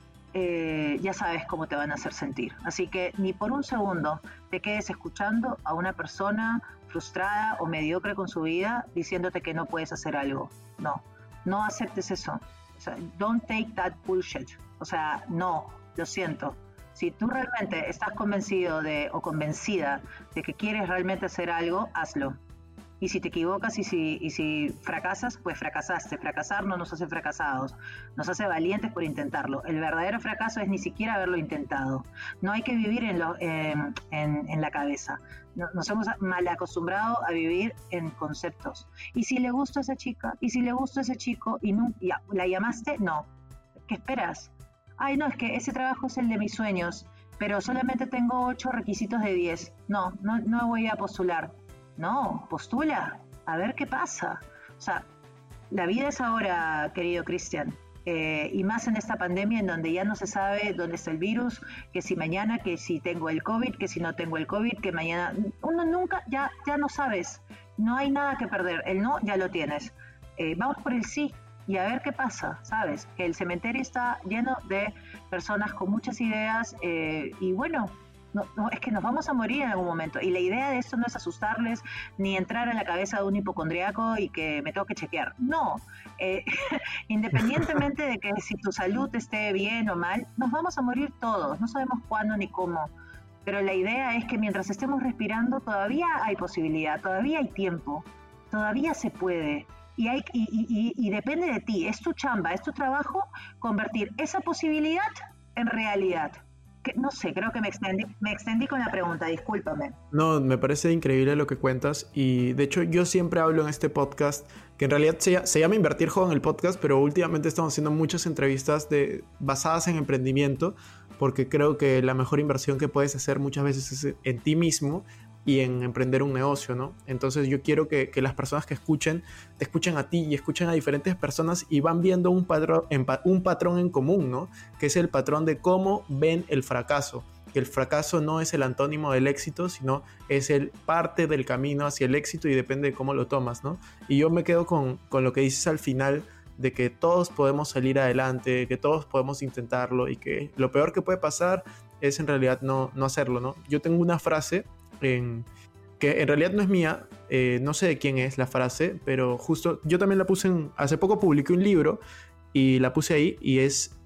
eh, ya sabes cómo te van a hacer sentir. Así que ni por un segundo te quedes escuchando a una persona frustrada o mediocre con su vida diciéndote que no puedes hacer algo. No, no aceptes eso. O sea, don't take that bullshit. O sea, no, lo siento. Si tú realmente estás convencido de o convencida de que quieres realmente hacer algo, hazlo. Y si te equivocas y si, y si fracasas, pues fracasaste. Fracasar no nos hace fracasados, nos hace valientes por intentarlo. El verdadero fracaso es ni siquiera haberlo intentado. No hay que vivir en, lo, eh, en, en la cabeza. Nos hemos mal acostumbrado a vivir en conceptos. ¿Y si le gusta a esa chica? ¿Y si le gusta a ese chico? ¿Y no, ya, la llamaste? No. ¿Qué esperas? Ay, no, es que ese trabajo es el de mis sueños, pero solamente tengo ocho requisitos de diez. No, no, no voy a postular. No, postula, a ver qué pasa. O sea, la vida es ahora, querido Cristian, eh, y más en esta pandemia en donde ya no se sabe dónde está el virus, que si mañana, que si tengo el COVID, que si no tengo el COVID, que mañana... Uno nunca, ya, ya no sabes, no hay nada que perder, el no ya lo tienes. Eh, vamos por el sí y a ver qué pasa, ¿sabes? Que el cementerio está lleno de personas con muchas ideas eh, y bueno... No, no, es que nos vamos a morir en algún momento. Y la idea de esto no es asustarles ni entrar en la cabeza de un hipocondriaco y que me tengo que chequear. No. Eh, independientemente de que si tu salud esté bien o mal, nos vamos a morir todos. No sabemos cuándo ni cómo. Pero la idea es que mientras estemos respirando todavía hay posibilidad, todavía hay tiempo, todavía se puede. Y, hay, y, y, y, y depende de ti. Es tu chamba, es tu trabajo convertir esa posibilidad en realidad. Que, no sé, creo que me extendí, me extendí con la pregunta, discúlpame. No, me parece increíble lo que cuentas y de hecho yo siempre hablo en este podcast, que en realidad se, se llama Invertir Joven el podcast, pero últimamente estamos haciendo muchas entrevistas de, basadas en emprendimiento, porque creo que la mejor inversión que puedes hacer muchas veces es en ti mismo y en emprender un negocio, ¿no? Entonces yo quiero que, que las personas que escuchen, te escuchen a ti y escuchen a diferentes personas y van viendo un patrón, un patrón en común, ¿no? Que es el patrón de cómo ven el fracaso. Que el fracaso no es el antónimo del éxito, sino es el parte del camino hacia el éxito y depende de cómo lo tomas, ¿no? Y yo me quedo con, con lo que dices al final, de que todos podemos salir adelante, que todos podemos intentarlo y que lo peor que puede pasar es en realidad no, no hacerlo, ¿no? Yo tengo una frase en, que en realidad no es mía, eh, no sé de quién es la frase, pero justo yo también la puse en, hace poco publiqué un libro y la puse ahí y es: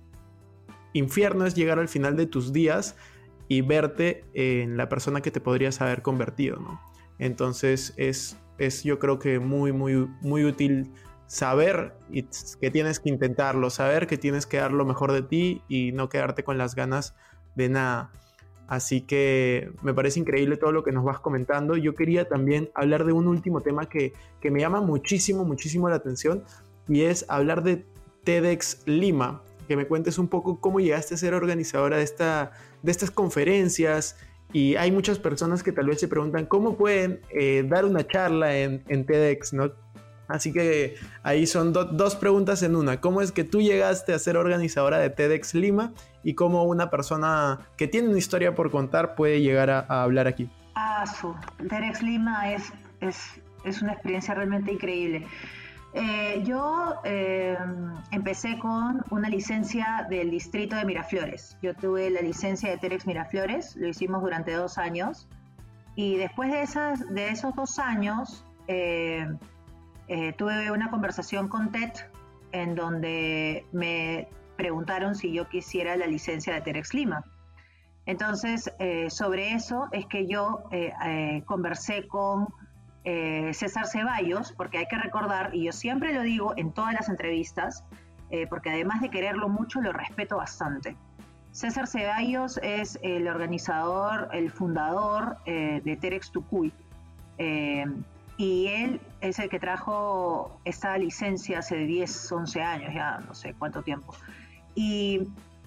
infierno es llegar al final de tus días y verte en la persona que te podrías haber convertido, ¿no? Entonces es, es yo creo que muy, muy, muy útil saber que tienes que intentarlo, saber que tienes que dar lo mejor de ti y no quedarte con las ganas de nada. Así que me parece increíble todo lo que nos vas comentando. Yo quería también hablar de un último tema que, que me llama muchísimo, muchísimo la atención, y es hablar de TEDx Lima. Que me cuentes un poco cómo llegaste a ser organizadora de, esta, de estas conferencias. Y hay muchas personas que tal vez se preguntan cómo pueden eh, dar una charla en, en TEDx, ¿no? Así que ahí son do- dos preguntas en una. ¿Cómo es que tú llegaste a ser organizadora de TEDx Lima? Y cómo una persona que tiene una historia por contar puede llegar a, a hablar aquí. Ah, su TEDx Lima es, es, es una experiencia realmente increíble. Eh, yo eh, empecé con una licencia del distrito de Miraflores. Yo tuve la licencia de TEDx Miraflores, lo hicimos durante dos años. Y después de, esas, de esos dos años... Eh, Eh, tuve una conversación con TED en donde me preguntaron si yo quisiera la licencia de TEDx Lima. Entonces, eh, sobre eso es que yo eh, eh, conversé con eh, César Ceballos, porque hay que recordar, y yo siempre lo digo en todas las entrevistas, eh, porque además de quererlo mucho, lo respeto bastante. César Ceballos es el organizador, el fundador eh, de TEDx Tucuy. Eh, Y él es el que trajo esta licencia hace diez, once años, ya no sé cuánto tiempo. Y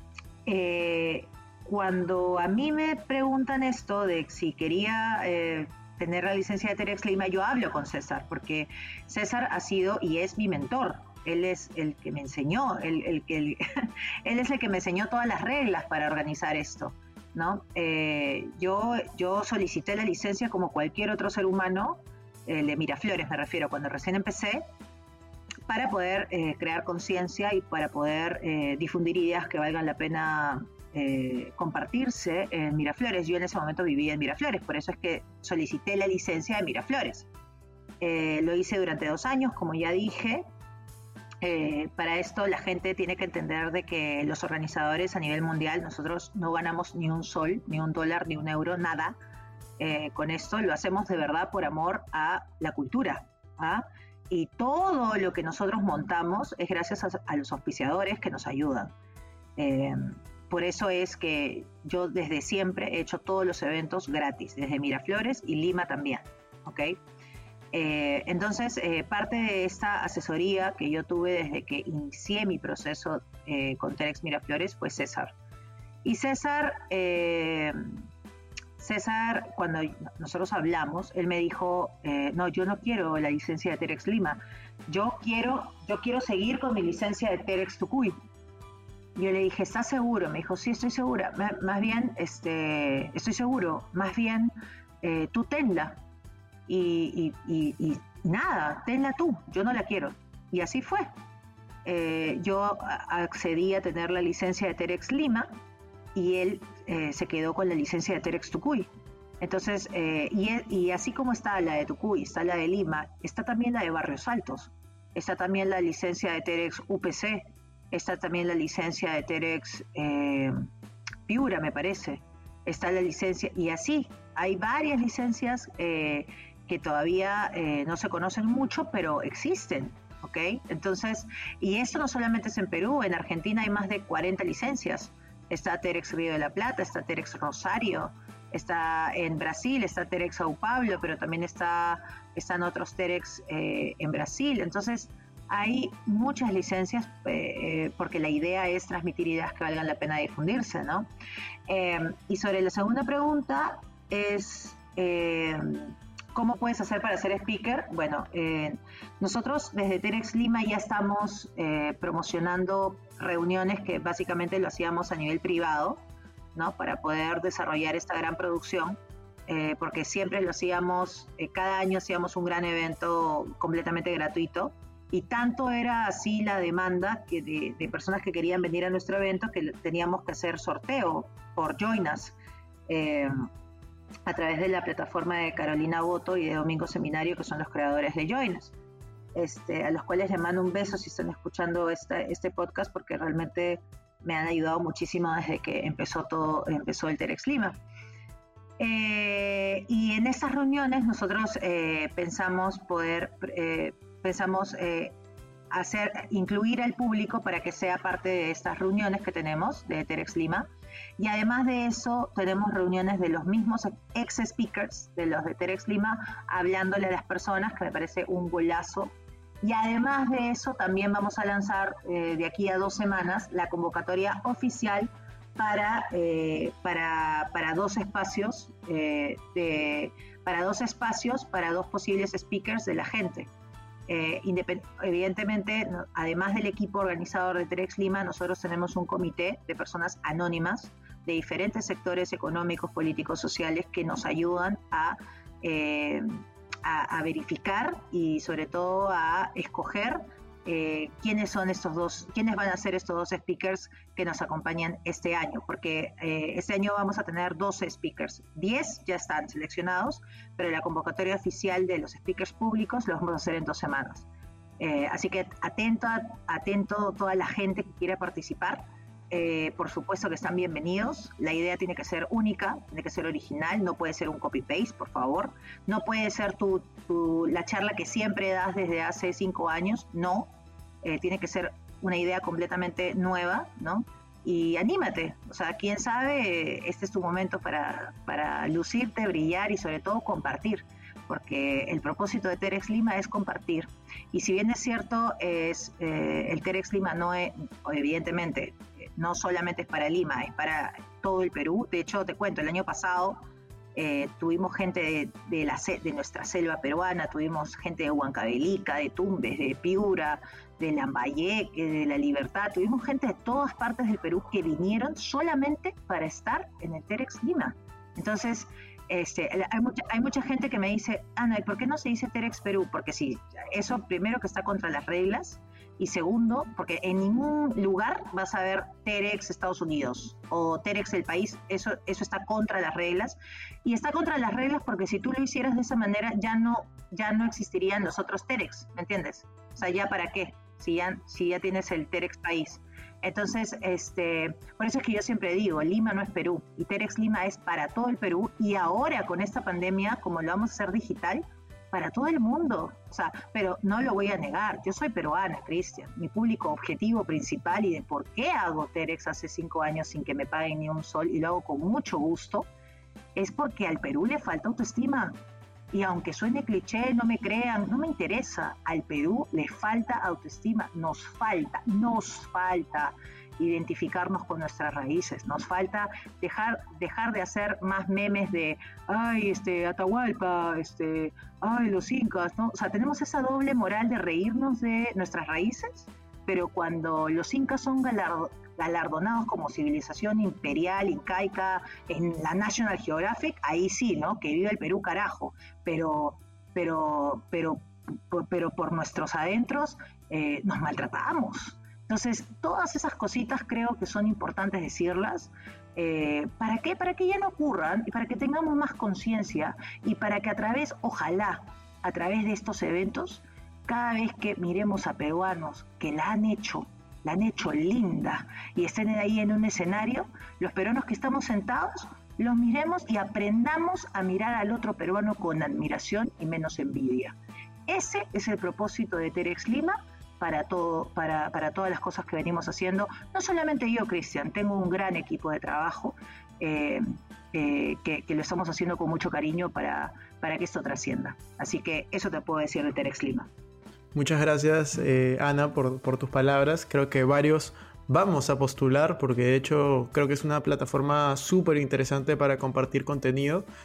eh, cuando a mí me preguntan esto de si quería eh, tener la licencia de TEDx Lima, yo hablo con César, porque César ha sido y es mi mentor. Él es el que me enseñó, el, el, el, él es el que me enseñó todas las reglas para organizar esto, ¿no? Eh, yo, yo solicité la licencia como cualquier otro ser humano, eh, de Miraflores me refiero, cuando recién empecé, para poder eh, crear conciencia y para poder eh, difundir ideas que valgan la pena eh, compartirse en Miraflores. Yo en ese momento vivía en Miraflores, por eso es que solicité la licencia de Miraflores. Eh, lo hice durante dos años, como ya dije. Eh, para esto la gente tiene que entender de que los organizadores a nivel mundial, nosotros no ganamos ni un sol, ni un dólar, ni un euro, nada. Eh, con esto lo hacemos de verdad por amor a la cultura, ¿ah? Y todo lo que nosotros montamos es gracias a, a los auspiciadores que nos ayudan. Eh, por eso es que yo desde siempre he hecho todos los eventos gratis, desde Miraflores y Lima también, ¿ok? Eh, entonces, eh, parte de esta asesoría que yo tuve desde que inicié mi proceso eh, con TEDx Miraflores fue César. Y César, eh, César, cuando nosotros hablamos, él me dijo, eh, no, yo no quiero la licencia de TEDx Lima, yo quiero, yo quiero seguir con mi licencia de TEDx Tucuy. Yo le dije, ¿estás seguro? Me dijo, sí, estoy segura. M- más bien, este, estoy seguro, más bien, eh, tú tenla. Y, y, y, y nada, tenla tú, yo no la quiero. Y así fue. Eh, yo accedí a tener la licencia de TEDx Lima y él eh, se quedó con la licencia de TEDx Tucuy. Entonces, eh, y, y así como está la de Tucuy, está la de Lima, está también la de Barrios Altos, está también la licencia de TEDx U P C, está también la licencia de TEDx eh, Piura, me parece, está la licencia, y así, hay varias licencias eh, que todavía eh, no se conocen mucho, pero existen, ¿ok? Entonces, y esto no solamente es en Perú, en Argentina hay más de cuarenta licencias. Está TEDx Río de la Plata, está TEDx Rosario, está en Brasil, está TEDx Sao Paulo, pero también está, están otros TEDx eh, en Brasil. Entonces, hay muchas licencias eh, porque la idea es transmitir ideas que valgan la pena difundirse, ¿no? Eh, y sobre la segunda pregunta es Eh, ¿Cómo puedes hacer para ser speaker? Bueno, eh, nosotros desde TEDx Lima ya estamos eh, promocionando reuniones que básicamente lo hacíamos a nivel privado, ¿no? Para poder desarrollar esta gran producción, eh, porque siempre lo hacíamos, eh, cada año hacíamos un gran evento completamente gratuito, y tanto era así la demanda que de, de personas que querían venir a nuestro evento que teníamos que hacer sorteo por Join Us, eh, a través de la plataforma de Carolina Boto y de Domingo Seminario, que son los creadores de Join Us, este, a los cuales les mando un beso si están escuchando esta, este podcast, porque realmente me han ayudado muchísimo desde que empezó todo, empezó el TEDx Lima. Eh, y en estas reuniones nosotros eh, pensamos poder, eh, pensamos eh, hacer, incluir al público para que sea parte de estas reuniones que tenemos de TEDx Lima. Y además de eso, tenemos reuniones de los mismos ex speakers de los de TEDx Lima, hablándole a las personas, que me parece un golazo. Y además de eso, también vamos a lanzar eh, de aquí a dos semanas la convocatoria oficial para, eh, para, para dos espacios, eh, de, para dos espacios, para dos posibles speakers de la gente. Eh, independ- evidentemente, no, además del equipo organizador de TEDx Lima, nosotros tenemos un comité de personas anónimas de diferentes sectores económicos, políticos, sociales, que nos ayudan a, eh, a, a verificar y sobre todo a escoger eh, quiénes son estos dos, quiénes van a ser estos dos speakers que nos acompañan este año, porque eh, este año vamos a tener doce speakers, diez ya están seleccionados, pero la convocatoria oficial de los speakers públicos los vamos a hacer en dos semanas. Eh, así que atento, atento toda la gente que quiera participar. Eh, por supuesto que están bienvenidos. La idea tiene que ser única, tiene que ser original, no puede ser un copy-paste, por favor. No puede ser tu, tu, la charla que siempre das desde hace cinco años, no. Eh, tiene que ser una idea completamente nueva, ¿no? Y anímate, o sea, quién sabe, este es tu momento para, para lucirte, brillar y sobre todo compartir, porque el propósito de TEDx Lima es compartir. Y si bien es cierto, es, eh, el TEDx Lima no es, evidentemente, no solamente es para Lima, es para todo el Perú. De hecho, te cuento, el año pasado eh, tuvimos gente de, de, la, de nuestra selva peruana, tuvimos gente de Huancavelica, de Tumbes, de Piura, de Lambayeque, de La Libertad, tuvimos gente de todas partes del Perú que vinieron solamente para estar en el TEDx Lima. Entonces, este, hay, mucha, hay mucha gente que me dice, Ana, ¿y por qué no se dice TEDx Perú? Porque sí, eso primero que está contra las reglas, y segundo, porque en ningún lugar vas a ver TEDx Estados Unidos o TEDx el país, eso, eso está contra las reglas, y está contra las reglas porque si tú lo hicieras de esa manera ya no, ya no existirían los otros TEDx, ¿me entiendes? O sea, ¿ya para qué? Si ya, si ya tienes el TEDx país. Entonces, este, por eso es que yo siempre digo, Lima no es Perú, y TEDx Lima es para todo el Perú, y ahora con esta pandemia, como lo vamos a hacer digital, para todo el mundo. O sea, pero no lo voy a negar, yo soy peruana, Cristian. Mi público objetivo principal y de por qué hago TEDx hace cinco años sin que me paguen ni un sol, y lo hago con mucho gusto, es porque al Perú le falta autoestima. Y aunque suene cliché, no me crean, no me interesa. Al Perú le falta autoestima, nos falta, nos falta identificarnos con nuestras raíces, nos falta dejar, dejar de hacer más memes de, ay, este, Atahualpa, este, ay, los incas, ¿no? O sea, tenemos esa doble moral de reírnos de nuestras raíces, pero cuando los incas son galardo, galardonados como civilización imperial, incaica, en la National Geographic, ahí sí, ¿no? Que vive el Perú, carajo, pero, pero, pero, pero, pero por nuestros adentros eh, nos maltratamos. Entonces, todas esas cositas creo que son importantes decirlas. Eh, ¿Para qué? Para que ya no ocurran y para que tengamos más conciencia y para que a través, ojalá, a través de estos eventos, cada vez que miremos a peruanos que la han hecho, la han hecho linda y estén ahí en un escenario, los peruanos que estamos sentados, los miremos y aprendamos a mirar al otro peruano con admiración y menos envidia. Ese es el propósito de TEDx Lima. Para, todo, para, para todas las cosas que venimos haciendo. No solamente yo, Cristian, tengo un gran equipo de trabajo eh, eh, que, que lo estamos haciendo con mucho cariño para, para que esto trascienda. Así que eso te puedo decir de TEDx Lima. Muchas gracias, eh, Ana, por, por tus palabras. Creo que varios vamos a postular porque de hecho creo que es una plataforma súper interesante para compartir contenido.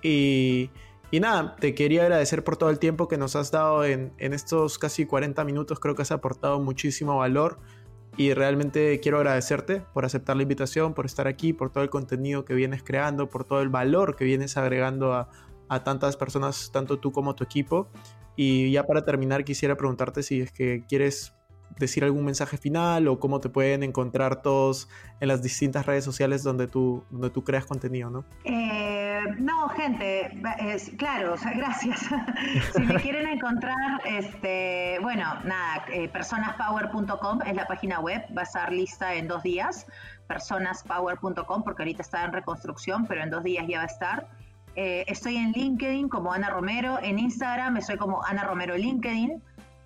Y, y nada, te quería agradecer por todo el tiempo que nos has dado en, en estos casi cuarenta minutos. Creo que has aportado muchísimo valor y realmente quiero agradecerte por aceptar la invitación, por estar aquí, por todo el contenido que vienes creando, por todo el valor que vienes agregando a, a tantas personas, tanto tú como tu equipo. Y ya para terminar quisiera preguntarte si es que quieres decir algún mensaje final o cómo te pueden encontrar todos en las distintas redes sociales donde tú, donde tú creas contenido, ¿no? Eh, no, gente, es, claro, o sea, gracias. Si me quieren encontrar, este, bueno, nada, eh, personas power punto com es la página web, va a estar lista en dos días, personas power punto com, porque ahorita está en reconstrucción, pero en dos días ya va a estar. Eh, estoy en LinkedIn como Ana Romero, en Instagram estoy como Ana Romero LinkedIn.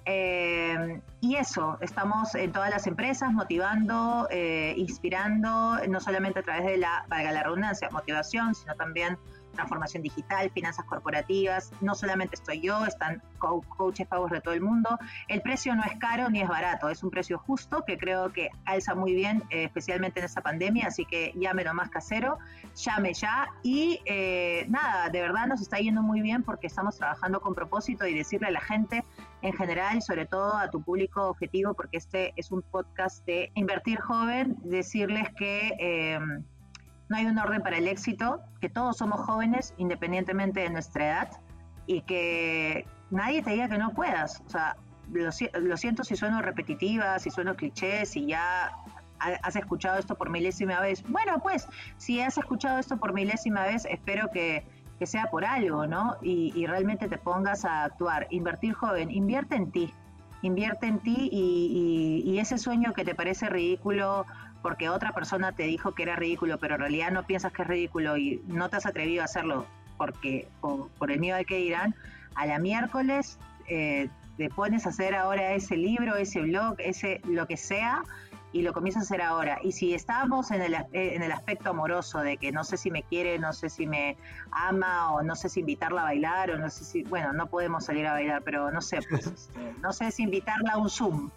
Eh, y eso, estamos en todas las empresas motivando, eh, inspirando, no solamente a través de la, valga la redundancia, motivación, sino también transformación digital, finanzas corporativas. No solamente estoy yo, están co- coaches pagos de todo el mundo. El precio no es caro ni es barato, es un precio justo que creo que alza muy bien, eh, especialmente en esta pandemia, así que llámelo más casero, llame ya y eh, nada, de verdad nos está yendo muy bien porque estamos trabajando con propósito y decirle a la gente en general, sobre todo a tu público objetivo, porque este es un podcast de Invertir Joven, decirles que eh, no hay un orden para el éxito, que todos somos jóvenes independientemente de nuestra edad y que nadie te diga que no puedas. O sea, lo, lo siento si sueno repetitiva, si sueno cliché, si ya has escuchado esto por milésima vez. Bueno, pues, si has escuchado esto por milésima vez, espero que, que sea por algo, ¿no? Y, y realmente te pongas a actuar. Invertir joven, invierte en ti. Invierte en ti y, y, y ese sueño que te parece ridículo porque otra persona te dijo que era ridículo, pero en realidad no piensas que es ridículo y no te has atrevido a hacerlo porque o, por el miedo de que dirán, a la miércoles eh, te pones a hacer ahora ese libro, ese blog, ese lo que sea, y lo comienzas a hacer ahora. Y si estamos en el, en el aspecto amoroso de que no sé si me quiere, no sé si me ama, o no sé si invitarla a bailar, o no sé si, bueno, no podemos salir a bailar, pero no sé, pues, este, no sé si invitarla a un Zoom,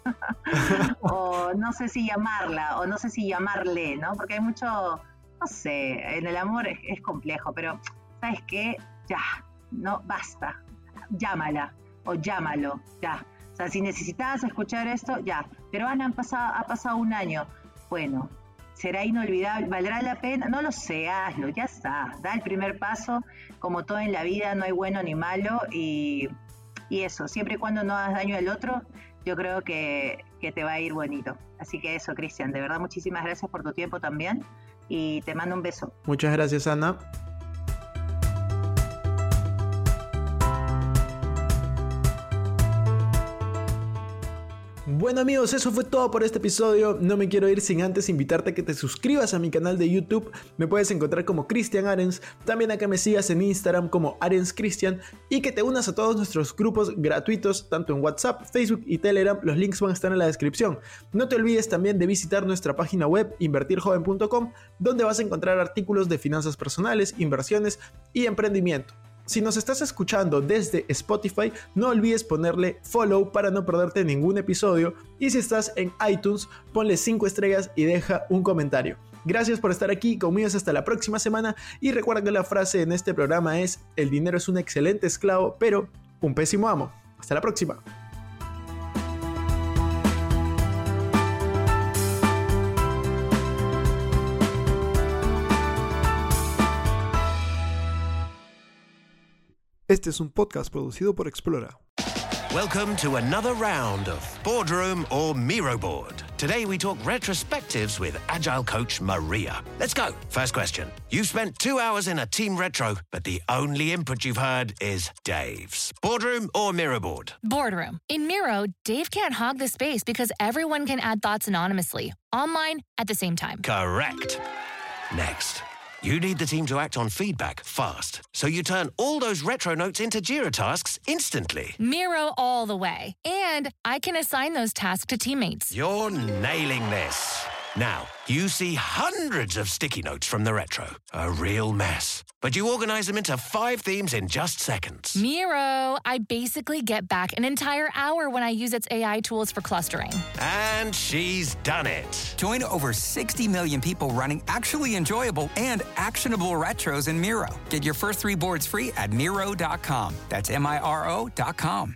o no sé si llamarla, o no sé si llamarle, ¿no? Porque hay mucho, no sé, en el amor es, es complejo, pero, ¿sabes qué? Ya, no, basta, llámala, o llámalo, ya. O sea, si necesitabas escuchar esto, ya. Pero Ana, han pasado, ha pasado un año. Bueno, ¿será inolvidable? ¿Valdrá la pena? No lo sé, hazlo, ya está. Da el primer paso. Como todo en la vida, no hay bueno ni malo. Y, y eso, siempre y cuando no hagas daño al otro, yo creo que, que te va a ir bonito. Así que eso, Cristian, de verdad, muchísimas gracias por tu tiempo también. Y te mando un beso. Muchas gracias, Ana. Bueno amigos, eso fue todo por este episodio. No me quiero ir sin antes invitarte a que te suscribas a mi canal de YouTube. Me puedes encontrar como Cristian Arens. También a que me sigas en Instagram como Arens Cristian. Y que te unas a todos nuestros grupos gratuitos, tanto en WhatsApp, Facebook y Telegram. Los links van a estar en la descripción. No te olvides también de visitar nuestra página web invertir joven punto com, donde vas a encontrar artículos de finanzas personales, inversiones y emprendimiento. Si nos estás escuchando desde Spotify, no olvides ponerle follow para no perderte ningún episodio. Y si estás en iTunes, ponle cinco estrellas y deja un comentario. Gracias por estar aquí, conmigo hasta la próxima semana. Y recuerda que la frase en este programa es: el dinero es un excelente esclavo, pero un pésimo amo. Hasta la próxima. Este es un podcast producido por Explora. Welcome to another round of Boardroom or Miro Board. Today we talk retrospectives with Agile coach Maria. Let's go. First question. You've spent two hours in a team retro, but the only input you've heard is Dave's. Boardroom or Miro Board? Boardroom. In Miro, Dave can't hog the space because everyone can add thoughts anonymously, online, at the same time. Correct. Next. You need the team to act on feedback fast, so you turn all those retro notes into Jira tasks instantly. Miro all the way. And I can assign those tasks to teammates. You're nailing this. Now, you see hundreds of sticky notes from the Retro. A real mess. But you organize them into five themes in just seconds. Miro, I basically get back an entire hour when I use its A I tools for clustering. And she's done it. Join over sixty million people running actually enjoyable and actionable retros in Miro. Get your first three boards free at Miro dot com. That's M I R O dot com.